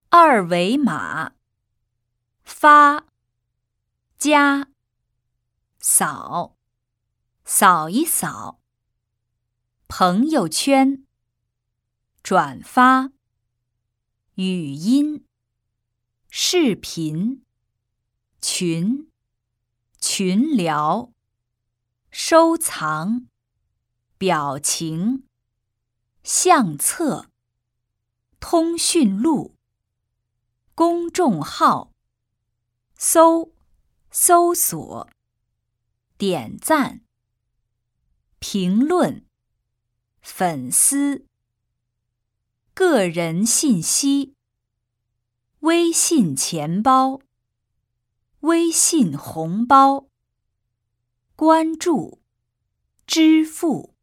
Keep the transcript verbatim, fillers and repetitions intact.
二维码，发，加，扫，扫一扫。朋友圈，转发，语音，视频，群，群聊，收藏，表情，相册，通讯录，公众号，搜，搜索，点赞，评论，粉丝，个人信息，微信钱包，微信红包，关注，支付。